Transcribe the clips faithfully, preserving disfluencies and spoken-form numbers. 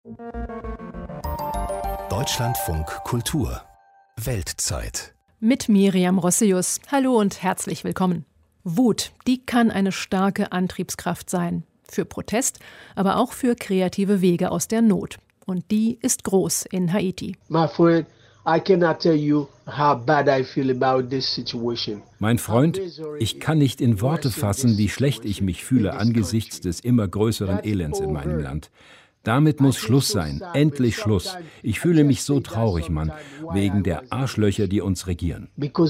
Deutschlandfunk Kultur Weltzeit. Mit Miriam Rossius. Hallo und herzlich willkommen. Wut, die kann eine starke Antriebskraft sein. Für Protest, aber auch für kreative Wege aus der Not. Und die ist groß in Haiti. My friend, I cannot tell you how bad I feel about this situation. Mein Freund, ich kann nicht in Worte fassen, wie schlecht ich mich fühle angesichts des immer größeren Elends in meinem Land. Damit muss Schluss sein, endlich Schluss. Ich fühle mich so traurig, Mann, wegen der Arschlöcher, die uns regieren.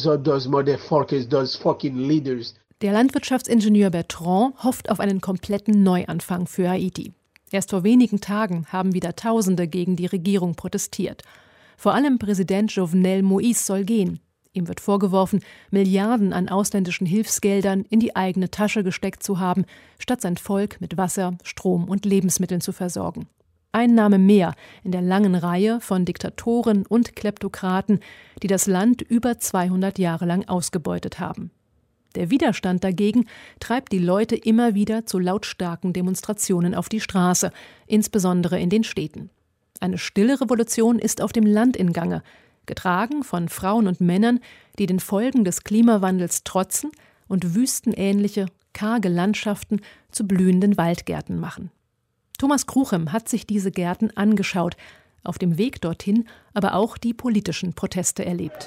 Der Landwirtschaftsingenieur Bertrand hofft auf einen kompletten Neuanfang für Haiti. Erst vor wenigen Tagen haben wieder Tausende gegen die Regierung protestiert. Vor allem Präsident Jovenel Moïse soll gehen. Ihm wird vorgeworfen, Milliarden an ausländischen Hilfsgeldern in die eigene Tasche gesteckt zu haben, statt sein Volk mit Wasser, Strom und Lebensmitteln zu versorgen. Ein Name mehr in der langen Reihe von Diktatoren und Kleptokraten, die das Land über zweihundert Jahre lang ausgebeutet haben. Der Widerstand dagegen treibt die Leute immer wieder zu lautstarken Demonstrationen auf die Straße, insbesondere in den Städten. Eine stille Revolution ist auf dem Land in Gange, getragen von Frauen und Männern, die den Folgen des Klimawandels trotzen und wüstenähnliche, karge Landschaften zu blühenden Waldgärten machen. Thomas Kruchem hat sich diese Gärten angeschaut, auf dem Weg dorthin aber auch die politischen Proteste erlebt.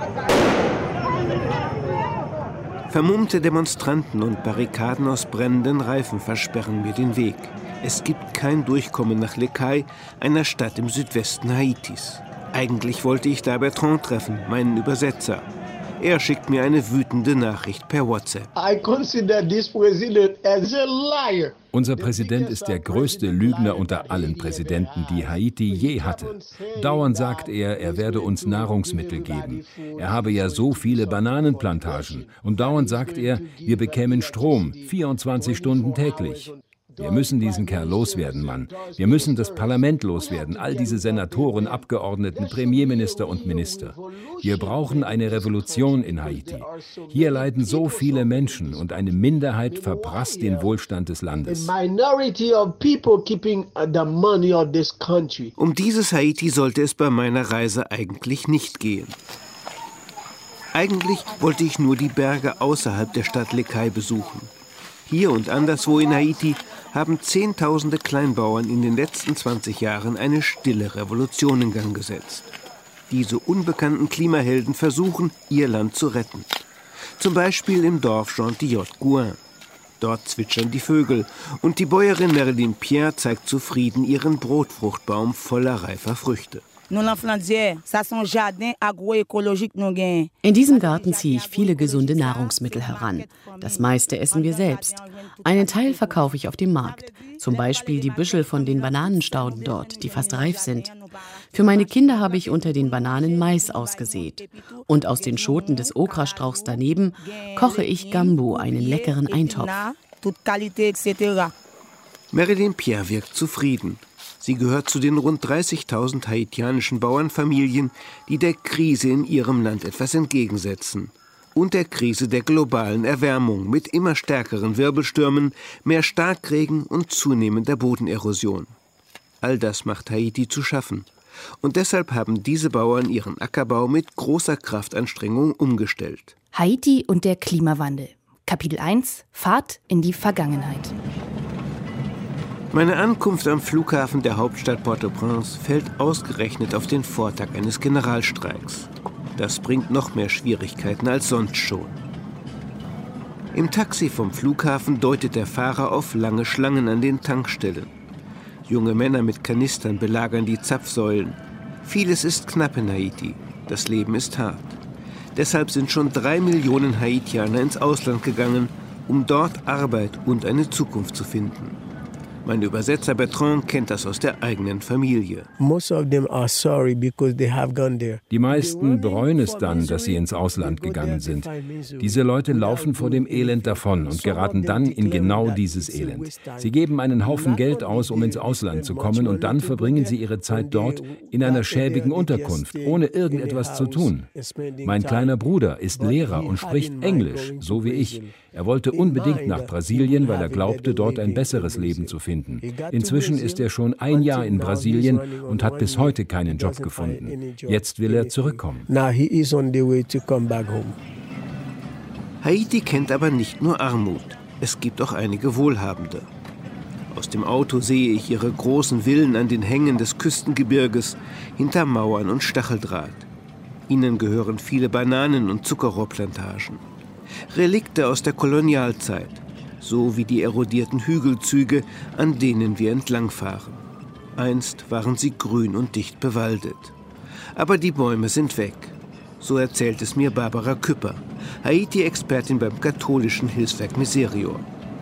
Vermummte Demonstranten und Barrikaden aus brennenden Reifen versperren mir den Weg. Es gibt kein Durchkommen nach Les Cayes, einer Stadt im Südwesten Haitis. Eigentlich wollte ich da Bertrand treffen, meinen Übersetzer. Er schickt mir eine wütende Nachricht per WhatsApp. I consider this president as a liar. Unser Präsident ist der größte Lügner unter allen Präsidenten, die Haiti je hatte. Dauernd sagt er, er werde uns Nahrungsmittel geben. Er habe ja so viele Bananenplantagen. Und dauernd sagt er, wir bekämen Strom, vierundzwanzig Stunden täglich. Wir müssen diesen Kerl loswerden, Mann. Wir müssen das Parlament loswerden, all diese Senatoren, Abgeordneten, Premierminister und Minister. Wir brauchen eine Revolution in Haiti. Hier leiden so viele Menschen und eine Minderheit verprasst den Wohlstand des Landes. Um dieses Haiti sollte es bei meiner Reise eigentlich nicht gehen. Eigentlich wollte ich nur die Berge außerhalb der Stadt Les Cayes besuchen. Hier und anderswo in Haiti haben Zehntausende Kleinbauern in den letzten zwanzig Jahren eine stille Revolution in Gang gesetzt. Diese unbekannten Klimahelden versuchen, ihr Land zu retten. Zum Beispiel im Dorf Jean-Tillot-Gouin. Dort zwitschern die Vögel und die Bäuerin Marilyn Pierre zeigt zufrieden ihren Brotfruchtbaum voller reifer Früchte. In diesem Garten ziehe ich viele gesunde Nahrungsmittel heran. Das meiste essen wir selbst. Einen Teil verkaufe ich auf dem Markt. Zum Beispiel die Büschel von den Bananenstauden dort, die fast reif sind. Für meine Kinder habe ich unter den Bananen Mais ausgesät. Und aus den Schoten des Okrastrauchs daneben koche ich Gambu, einen leckeren Eintopf. Marilyn Pierre wirkt zufrieden. Sie gehört zu den rund dreißigtausend haitianischen Bauernfamilien, die der Krise in ihrem Land etwas entgegensetzen. Und der Krise der globalen Erwärmung mit immer stärkeren Wirbelstürmen, mehr Starkregen und zunehmender Bodenerosion. All das macht Haiti zu schaffen. Und deshalb haben diese Bauern ihren Ackerbau mit großer Kraftanstrengung umgestellt. Haiti und der Klimawandel. Kapitel eins: Fahrt in die Vergangenheit. Meine Ankunft am Flughafen der Hauptstadt Port-au-Prince fällt ausgerechnet auf den Vortag eines Generalstreiks. Das bringt noch mehr Schwierigkeiten als sonst schon. Im Taxi vom Flughafen deutet der Fahrer auf lange Schlangen an den Tankstellen. Junge Männer mit Kanistern belagern die Zapfsäulen. Vieles ist knapp in Haiti. Das Leben ist hart. Deshalb sind schon drei Millionen Haitianer ins Ausland gegangen, um dort Arbeit und eine Zukunft zu finden. Mein Übersetzer Bertrand kennt das aus der eigenen Familie. Die meisten bereuen es dann, dass sie ins Ausland gegangen sind. Diese Leute laufen vor dem Elend davon und geraten dann in genau dieses Elend. Sie geben einen Haufen Geld aus, um ins Ausland zu kommen, und dann verbringen sie ihre Zeit dort in einer schäbigen Unterkunft, ohne irgendetwas zu tun. Mein kleiner Bruder ist Lehrer und spricht Englisch, so wie ich. Er wollte unbedingt nach Brasilien, weil er glaubte, dort ein besseres Leben zu finden. Inzwischen ist er schon ein Jahr in Brasilien und hat bis heute keinen Job gefunden. Jetzt will er zurückkommen. Haiti kennt aber nicht nur Armut. Es gibt auch einige Wohlhabende. Aus dem Auto sehe ich ihre großen Villen an den Hängen des Küstengebirges, hinter Mauern und Stacheldraht. Ihnen gehören viele Bananen- und Zuckerrohrplantagen. Relikte aus der Kolonialzeit, so wie die erodierten Hügelzüge, an denen wir entlangfahren. Einst waren sie grün und dicht bewaldet. Aber die Bäume sind weg. So erzählt es mir Barbara Küpper, Haiti-Expertin beim katholischen Hilfswerk Miserior.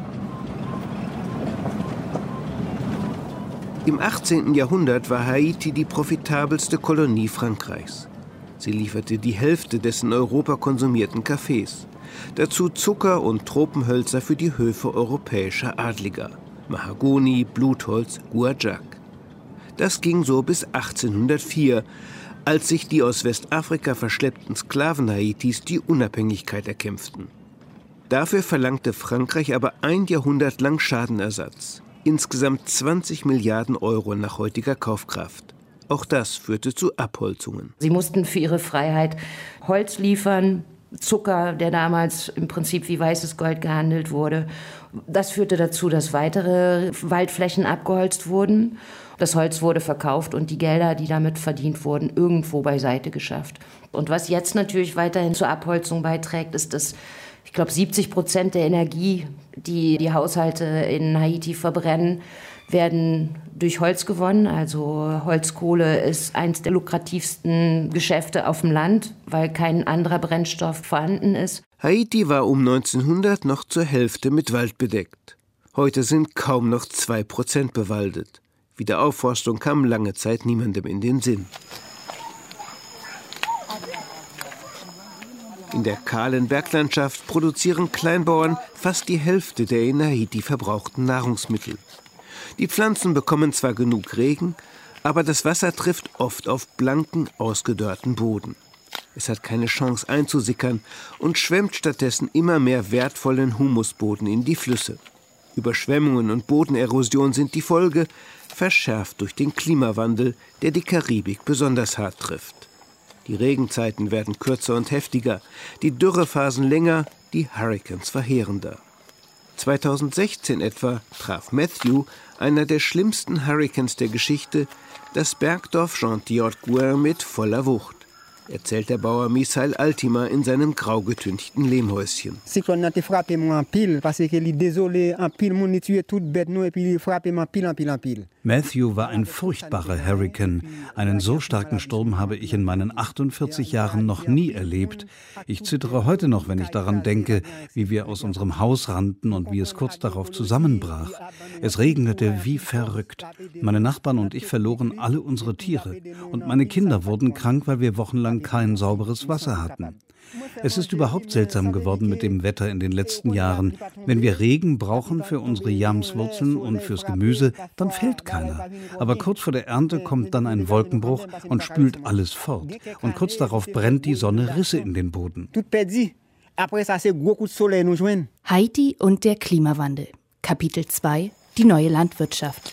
Im achtzehnten Jahrhundert war Haiti die profitabelste Kolonie Frankreichs. Sie lieferte die Hälfte des in Europa konsumierten Kaffees. Dazu Zucker und Tropenhölzer für die Höfe europäischer Adliger. Mahagoni, Blutholz, Guajak. Das ging so bis achtzehnhundertvier, als sich die aus Westafrika verschleppten Sklaven Haitis die Unabhängigkeit erkämpften. Dafür verlangte Frankreich aber ein Jahrhundert lang Schadenersatz. Insgesamt zwanzig Milliarden Euro nach heutiger Kaufkraft. Auch das führte zu Abholzungen. Sie mussten für ihre Freiheit Holz liefern, Zucker, der damals im Prinzip wie weißes Gold gehandelt wurde. Das führte dazu, dass weitere Waldflächen abgeholzt wurden. Das Holz wurde verkauft und die Gelder, die damit verdient wurden, irgendwo beiseite geschafft. Und was jetzt natürlich weiterhin zur Abholzung beiträgt, ist, dass ich glaube, siebzig Prozent der Energie, die die Haushalte in Haiti verbrennen, werden durch Holz gewonnen. Also Holzkohle ist eines der lukrativsten Geschäfte auf dem Land, weil kein anderer Brennstoff vorhanden ist. Haiti war um neunzehnhundert noch zur Hälfte mit Wald bedeckt. Heute sind kaum noch zwei Prozent bewaldet. Wiederaufforstung kam lange Zeit niemandem in den Sinn. In der kahlen Berglandschaft produzieren Kleinbauern fast die Hälfte der in Haiti verbrauchten Nahrungsmittel. Die Pflanzen bekommen zwar genug Regen, aber das Wasser trifft oft auf blanken, ausgedörrten Boden. Es hat keine Chance einzusickern und schwemmt stattdessen immer mehr wertvollen Humusboden in die Flüsse. Überschwemmungen und Bodenerosion sind die Folge, verschärft durch den Klimawandel, der die Karibik besonders hart trifft. Die Regenzeiten werden kürzer und heftiger, die Dürrephasen länger, die Hurrikans verheerender. zweitausendsechzehn etwa traf Matthew, einer der schlimmsten Hurrikans der Geschichte, das Bergdorf Jean-Thiot-Gouin mit voller Wucht, erzählt der Bauer Misael Altima in seinem grau getünchten Lehmhäuschen. Matthew war ein furchtbarer Hurrikan. Einen so starken Sturm habe ich in meinen achtundvierzig Jahren noch nie erlebt. Ich zittere heute noch, wenn ich daran denke, wie wir aus unserem Haus rannten und wie es kurz darauf zusammenbrach. Es regnete wie verrückt. Meine Nachbarn und ich verloren alle unsere Tiere. Und meine Kinder wurden krank, weil wir wochenlang kein sauberes Wasser hatten. Es ist überhaupt seltsam geworden mit dem Wetter in den letzten Jahren. Wenn wir Regen brauchen für unsere Yamswurzeln und fürs Gemüse, dann fällt keiner. Aber kurz vor der Ernte kommt dann ein Wolkenbruch und spült alles fort. Und kurz darauf brennt die Sonne Risse in den Boden. Haiti und der Klimawandel. Kapitel zwei. Die neue Landwirtschaft.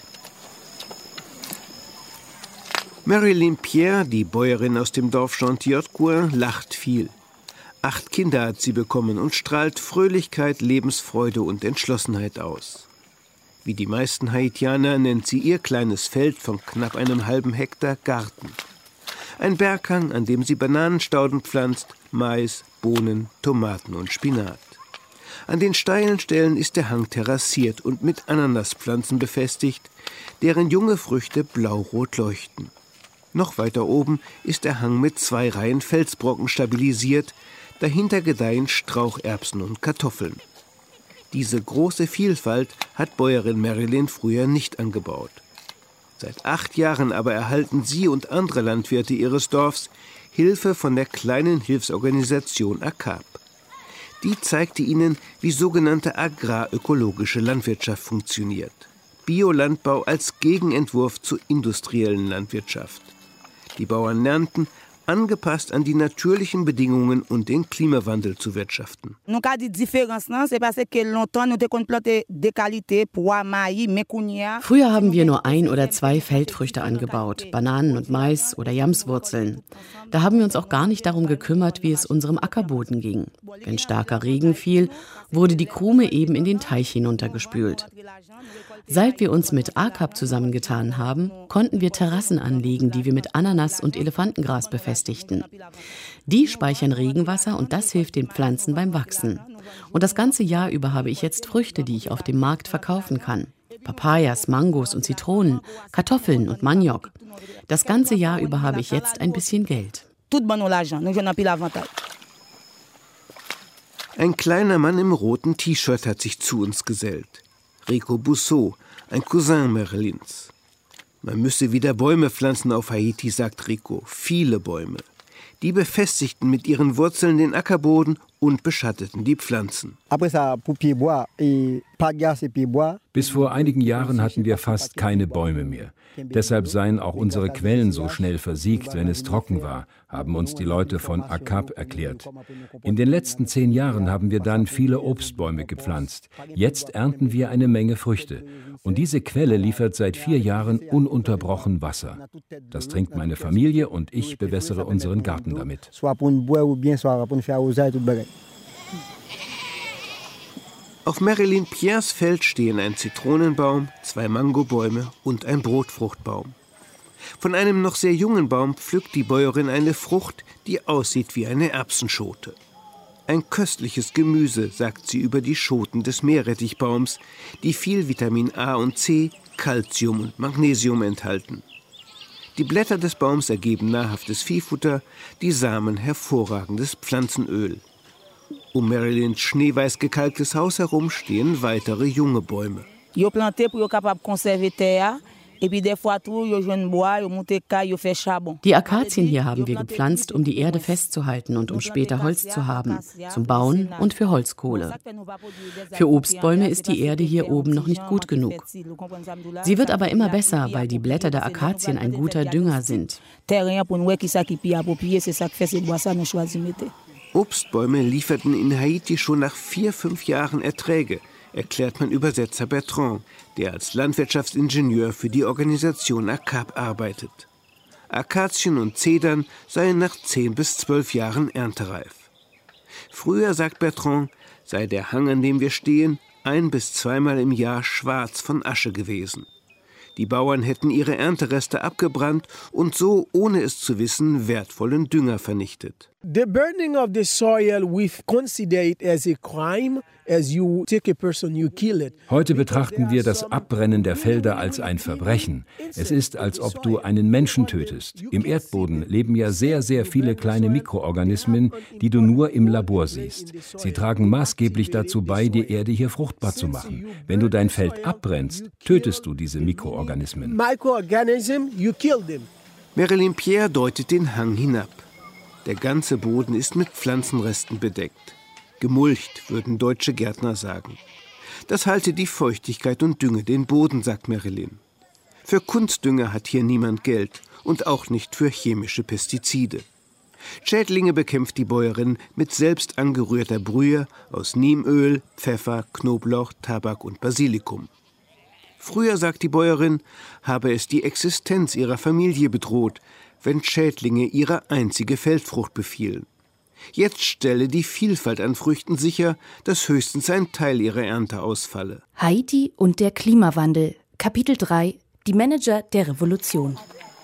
Marilyn Pierre, die Bäuerin aus dem Dorf Jean-Thiot-Gouin, lacht viel. Acht Kinder hat sie bekommen und strahlt Fröhlichkeit, Lebensfreude und Entschlossenheit aus. Wie die meisten Haitianer nennt sie ihr kleines Feld von knapp einem halben Hektar Garten. Ein Berghang, an dem sie Bananenstauden pflanzt, Mais, Bohnen, Tomaten und Spinat. An den steilen Stellen ist der Hang terrassiert und mit Ananaspflanzen befestigt, deren junge Früchte blaurot leuchten. Noch weiter oben ist der Hang mit zwei Reihen Felsbrocken stabilisiert, dahinter gedeihen Straucherbsen und Kartoffeln. Diese große Vielfalt hat Bäuerin Marilyn früher nicht angebaut. Seit acht Jahren aber erhalten sie und andere Landwirte ihres Dorfs Hilfe von der kleinen Hilfsorganisation A C A P. Die zeigte ihnen, wie sogenannte agrarökologische Landwirtschaft funktioniert. Biolandbau als Gegenentwurf zur industriellen Landwirtschaft. Die Bauern lernten, angepasst an die natürlichen Bedingungen und den Klimawandel zu wirtschaften. Früher haben wir nur ein oder zwei Feldfrüchte angebaut, Bananen und Mais oder Jamswurzeln. Da haben wir uns auch gar nicht darum gekümmert, wie es unserem Ackerboden ging. Wenn starker Regen fiel, wurde die Krume eben in den Teich hinuntergespült. Seit wir uns mit A K A P zusammengetan haben, konnten wir Terrassen anlegen, die wir mit Ananas und Elefantengras befestigten. Die speichern Regenwasser und das hilft den Pflanzen beim Wachsen. Und das ganze Jahr über habe ich jetzt Früchte, die ich auf dem Markt verkaufen kann. Papayas, Mangos und Zitronen, Kartoffeln und Maniok. Das ganze Jahr über habe ich jetzt ein bisschen Geld. Ein kleiner Mann im roten T-Shirt hat sich zu uns gesellt. Rico Bousseau, ein Cousin Merlins. Man müsse wieder Bäume pflanzen auf Haiti, sagt Rico. Viele Bäume. Die befestigten mit ihren Wurzeln den Ackerboden und beschatteten die Pflanzen. Bis vor einigen Jahren hatten wir fast keine Bäume mehr. Deshalb seien auch unsere Quellen so schnell versiegt, wenn es trocken war, haben uns die Leute von A K A P erklärt. In den letzten zehn Jahren haben wir dann viele Obstbäume gepflanzt. Jetzt ernten wir eine Menge Früchte. Und diese Quelle liefert seit vier Jahren ununterbrochen Wasser. Das trinkt meine Familie und ich bewässere unseren Garten damit. Auf Marilyn Pierres Feld stehen ein Zitronenbaum, zwei Mangobäume und ein Brotfruchtbaum. Von einem noch sehr jungen Baum pflückt die Bäuerin eine Frucht, die aussieht wie eine Erbsenschote. Ein köstliches Gemüse, sagt sie über die Schoten des Meerrettichbaums, die viel Vitamin A und C, Calcium und Magnesium enthalten. Die Blätter des Baums ergeben nahrhaftes Viehfutter, die Samen hervorragendes Pflanzenöl. Um Marilyns schneeweiß gekalktes Haus herum stehen weitere junge Bäume. Die Akazien hier haben wir gepflanzt, um die Erde festzuhalten und um später Holz zu haben, zum Bauen und für Holzkohle. Für Obstbäume ist die Erde hier oben noch nicht gut genug. Sie wird aber immer besser, weil die Blätter der Akazien ein guter Dünger sind. Obstbäume lieferten in Haiti schon nach vier, fünf Jahren Erträge, erklärt mein Übersetzer Bertrand, der als Landwirtschaftsingenieur für die Organisation A K A P arbeitet. Akazien und Zedern seien nach zehn bis zwölf Jahren erntereif. Früher, sagt Bertrand, sei der Hang, an dem wir stehen, ein- bis zweimal im Jahr schwarz von Asche gewesen. Die Bauern hätten ihre Erntereste abgebrannt und so, ohne es zu wissen, wertvollen Dünger vernichtet. The burning of the soil, we've considered it as a crime. As you take a person, you kill it. Heute betrachten wir das Abbrennen der Felder als ein Verbrechen. Es ist, als ob du einen Menschen tötest. Im Erdboden leben ja sehr, sehr viele kleine Mikroorganismen, die du nur im Labor siehst. Sie tragen maßgeblich dazu bei, die Erde hier fruchtbar zu machen. Wenn du dein Feld abbrennst, tötest du diese Mikroorganismen. Microorganism, you kill them. Marilyn Pierre deutet den Hang hinab. Der ganze Boden ist mit Pflanzenresten bedeckt. Gemulcht, würden deutsche Gärtner sagen. Das halte die Feuchtigkeit und dünge den Boden, sagt Marilyn. Für Kunstdünger hat hier niemand Geld und auch nicht für chemische Pestizide. Schädlinge bekämpft die Bäuerin mit selbst angerührter Brühe aus Niemöl, Pfeffer, Knoblauch, Tabak und Basilikum. Früher, sagt die Bäuerin, habe es die Existenz ihrer Familie bedroht, wenn Schädlinge ihre einzige Feldfrucht befielen. Jetzt stelle die Vielfalt an Früchten sicher, dass höchstens ein Teil ihrer Ernte ausfalle. Haiti und der Klimawandel. Kapitel drei. Die Manager der Revolution.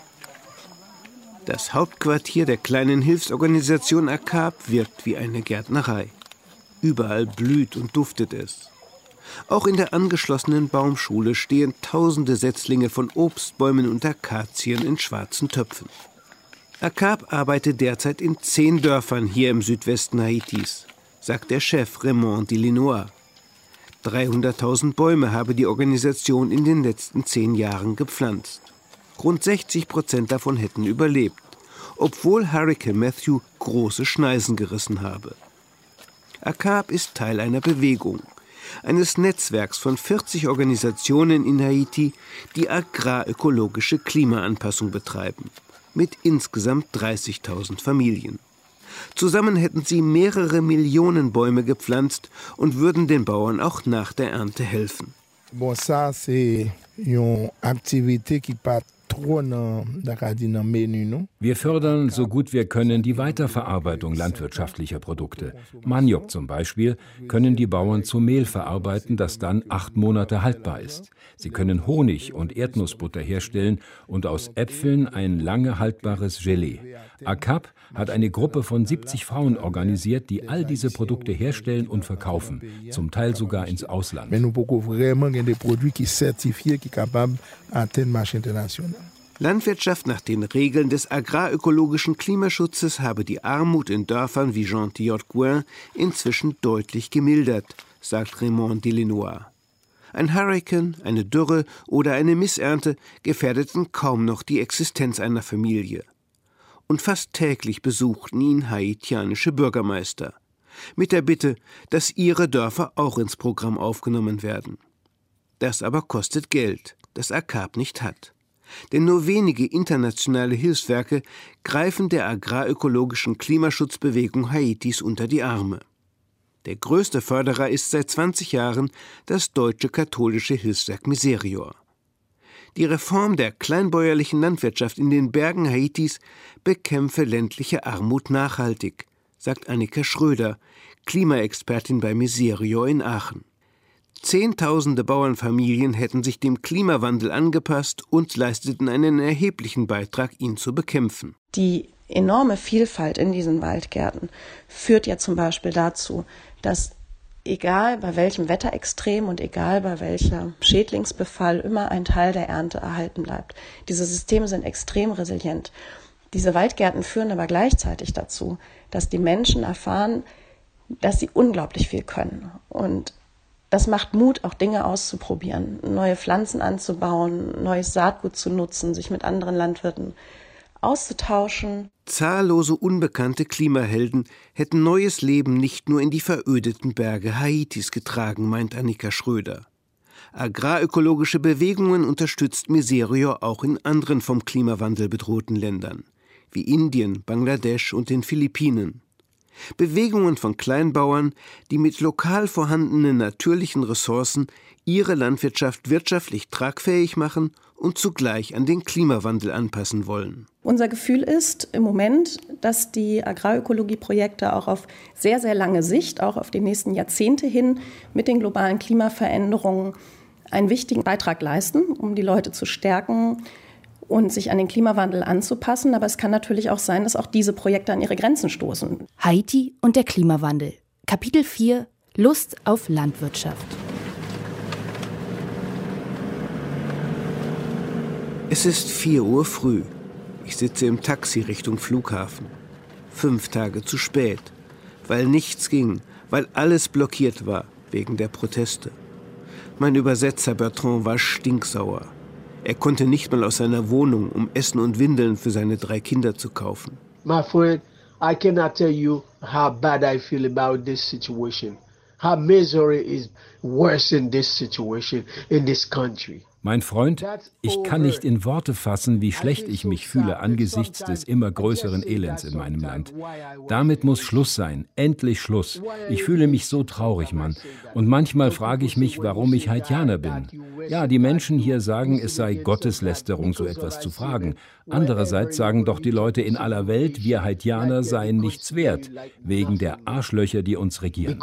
Das Hauptquartier der kleinen Hilfsorganisation A K A P wirkt wie eine Gärtnerei. Überall blüht und duftet es. Auch in der angeschlossenen Baumschule stehen tausende Setzlinge von Obstbäumen und Akazien in schwarzen Töpfen. A K A P arbeitet derzeit in zehn Dörfern hier im Südwesten Haitis, sagt der Chef Raymond Delinois. dreihunderttausend Bäume habe die Organisation in den letzten zehn Jahren gepflanzt. Rund sechzig Prozent davon hätten überlebt, obwohl Hurricane Matthew große Schneisen gerissen habe. A K A P ist Teil einer Bewegung, eines Netzwerks von vierzig Organisationen in Haiti, die agrarökologische Klimaanpassung betreiben. mit insgesamt dreißigtausend Familien. Zusammen hätten sie mehrere Millionen Bäume gepflanzt und würden den Bauern auch nach der Ernte helfen. Bon, ça, c'est une activité qui part. Wir fördern so gut wir können die Weiterverarbeitung landwirtschaftlicher Produkte. Maniok zum Beispiel können die Bauern zu Mehl verarbeiten, das dann acht Monate haltbar ist. Sie können Honig und Erdnussbutter herstellen und aus Äpfeln ein lange haltbares Gelee. A C A P hat eine Gruppe von siebzig Frauen organisiert, die all diese Produkte herstellen und verkaufen, zum Teil sogar ins Ausland. Landwirtschaft nach den Regeln des agrarökologischen Klimaschutzes habe die Armut in Dörfern wie Jean-Tillot-Gouin inzwischen deutlich gemildert, sagt Raymond Delenoir. Ein Hurrikan, eine Dürre oder eine Missernte gefährdeten kaum noch die Existenz einer Familie. Und fast täglich besuchten ihn haitianische Bürgermeister, mit der Bitte, dass ihre Dörfer auch ins Programm aufgenommen werden. Das aber kostet Geld, das A C A P nicht hat. Denn nur wenige internationale Hilfswerke greifen der agrarökologischen Klimaschutzbewegung Haitis unter die Arme. Der größte Förderer ist seit zwanzig Jahren das deutsche katholische Hilfswerk Miserior. Die Reform der kleinbäuerlichen Landwirtschaft in den Bergen Haitis bekämpfe ländliche Armut nachhaltig, sagt Annika Schröder, Klimaexpertin bei Miserior in Aachen. Zehntausende Bauernfamilien hätten sich dem Klimawandel angepasst und leisteten einen erheblichen Beitrag, ihn zu bekämpfen. Die enorme Vielfalt in diesen Waldgärten führt ja zum Beispiel dazu, dass egal bei welchem Wetterextrem und egal bei welcher Schädlingsbefall immer ein Teil der Ernte erhalten bleibt. Diese Systeme sind extrem resilient. Diese Waldgärten führen aber gleichzeitig dazu, dass die Menschen erfahren, dass sie unglaublich viel können. Und das macht Mut, auch Dinge auszuprobieren, neue Pflanzen anzubauen, neues Saatgut zu nutzen, sich mit anderen Landwirten auszutauschen. Zahllose unbekannte Klimahelden hätten neues Leben nicht nur in die verödeten Berge Haitis getragen, meint Annika Schröder. Agrarökologische Bewegungen unterstützt Miserior auch in anderen vom Klimawandel bedrohten Ländern, wie Indien, Bangladesch und den Philippinen. Bewegungen von Kleinbauern, die mit lokal vorhandenen natürlichen Ressourcen ihre Landwirtschaft wirtschaftlich tragfähig machen und zugleich an den Klimawandel anpassen wollen. Unser Gefühl ist im Moment, dass die Agrarökologie-Projekte auch auf sehr, sehr lange Sicht, auch auf die nächsten Jahrzehnte hin, mit den globalen Klimaveränderungen einen wichtigen Beitrag leisten, um die Leute zu stärken und sich an den Klimawandel anzupassen. Aber es kann natürlich auch sein, dass auch diese Projekte an ihre Grenzen stoßen. Haiti und der Klimawandel. Kapitel vier. Lust auf Landwirtschaft. Es ist vier Uhr früh. Ich sitze im Taxi Richtung Flughafen. Fünf Tage zu spät. Weil nichts ging, weil alles blockiert war, wegen der Proteste. Mein Übersetzer Bertrand war stinksauer. Er konnte nicht mal aus seiner Wohnung, um Essen und Windeln für seine drei Kinder zu kaufen. My friend, I cannot tell you how bad I feel about this situation. How misery is worse in this situation in this country. Mein Freund, ich kann nicht in Worte fassen, wie schlecht ich mich fühle angesichts des immer größeren Elends in meinem Land. Damit muss Schluss sein, endlich Schluss. Ich fühle mich so traurig, Mann. Und manchmal frage ich mich, warum ich Haitianer bin. Ja, die Menschen hier sagen, es sei Gotteslästerung, so etwas zu fragen. Andererseits sagen doch die Leute in aller Welt, wir Haitianer seien nichts wert, wegen der Arschlöcher, die uns regieren.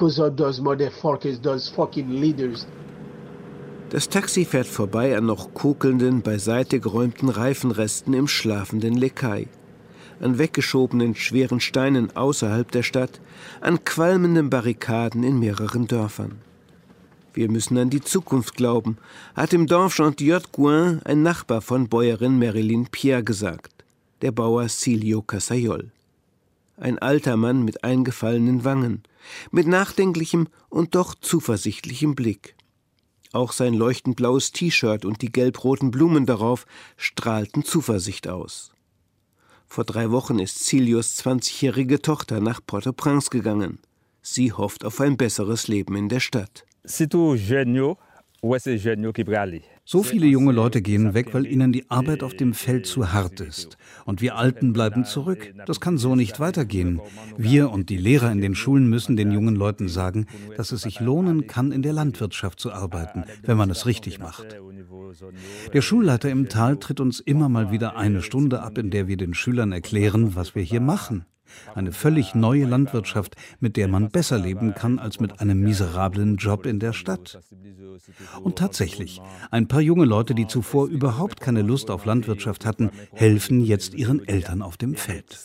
Das Taxi fährt vorbei an noch kokelnden, beiseite geräumten Reifenresten im schlafenden Lekai, an weggeschobenen schweren Steinen außerhalb der Stadt, an qualmenden Barrikaden in mehreren Dörfern. Wir müssen an die Zukunft glauben, hat im Dorf Jean-Tillot-Gouin ein Nachbar von Bäuerin Marilyn Pierre gesagt, der Bauer Silio Casayol. Ein alter Mann mit eingefallenen Wangen, mit nachdenklichem und doch zuversichtlichem Blick. Auch sein leuchtend blaues T-Shirt und die gelb-roten Blumen darauf strahlten Zuversicht aus. Vor drei Wochen ist Cilios zwanzigjährige Tochter nach Port-au-Prince gegangen. Sie hofft auf ein besseres Leben in der Stadt. So viele junge Leute gehen weg, weil ihnen die Arbeit auf dem Feld zu hart ist. Und wir Alten bleiben zurück. Das kann so nicht weitergehen. Wir und die Lehrer in den Schulen müssen den jungen Leuten sagen, dass es sich lohnen kann, in der Landwirtschaft zu arbeiten, wenn man es richtig macht. Der Schulleiter im Tal tritt uns immer mal wieder eine Stunde ab, in der wir den Schülern erklären, was wir hier machen. Eine völlig neue Landwirtschaft, mit der man besser leben kann als mit einem miserablen Job in der Stadt. Und tatsächlich, ein paar junge Leute, die zuvor überhaupt keine Lust auf Landwirtschaft hatten, helfen jetzt ihren Eltern auf dem Feld.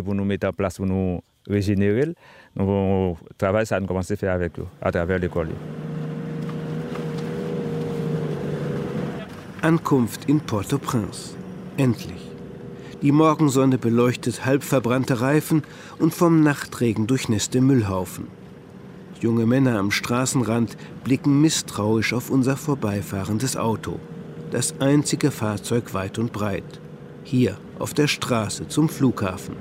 Ankunft in Port-au-Prince. Endlich. Die Morgensonne beleuchtet halb verbrannte Reifen und vom Nachtregen durchnässte Müllhaufen. Junge Männer am Straßenrand blicken misstrauisch auf unser vorbeifahrendes Auto. Das einzige Fahrzeug weit und breit. Hier auf der Straße zum Flughafen.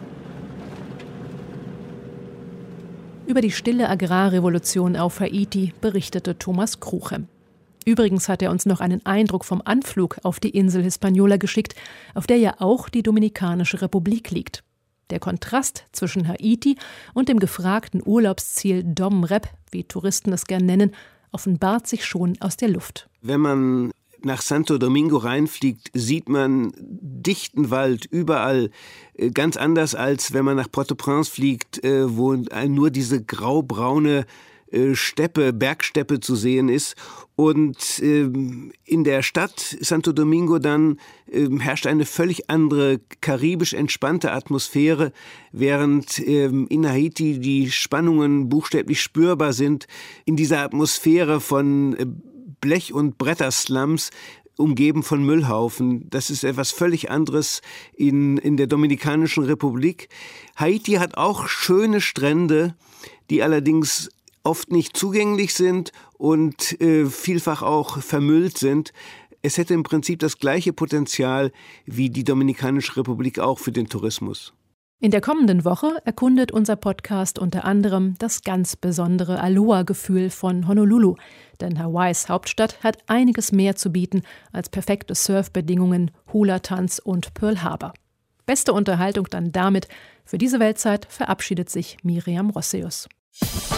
Über die stille Agrarrevolution auf Haiti berichtete Thomas Kruche. Übrigens hat er uns noch einen Eindruck vom Anflug auf die Insel Hispaniola geschickt, auf der ja auch die Dominikanische Republik liegt. Der Kontrast zwischen Haiti und dem gefragten Urlaubsziel Dom Rep, wie Touristen es gern nennen, offenbart sich schon aus der Luft. Wenn man nach Santo Domingo reinfliegt, sieht man dichten Wald überall, ganz anders als wenn man nach Port-au-Prince fliegt, wo nur diese graubraune Steppe, Bergsteppe zu sehen ist. Und ähm, in der Stadt Santo Domingo dann ähm, herrscht eine völlig andere, karibisch entspannte Atmosphäre, während ähm, in Haiti die Spannungen buchstäblich spürbar sind. In dieser Atmosphäre von äh, Blech- und Bretterslums, umgeben von Müllhaufen. Das ist etwas völlig anderes in, in der Dominikanischen Republik. Haiti hat auch schöne Strände, die allerdings oft nicht zugänglich sind und äh, vielfach auch vermüllt sind. Es hätte im Prinzip das gleiche Potenzial wie die Dominikanische Republik auch für den Tourismus. In der kommenden Woche erkundet unser Podcast unter anderem das ganz besondere Aloha-Gefühl von Honolulu. Denn Hawaiis Hauptstadt hat einiges mehr zu bieten als perfekte Surfbedingungen, Hula-Tanz und Pearl Harbor. Beste Unterhaltung dann damit. Für diese Weltzeit verabschiedet sich Miriam Rossius.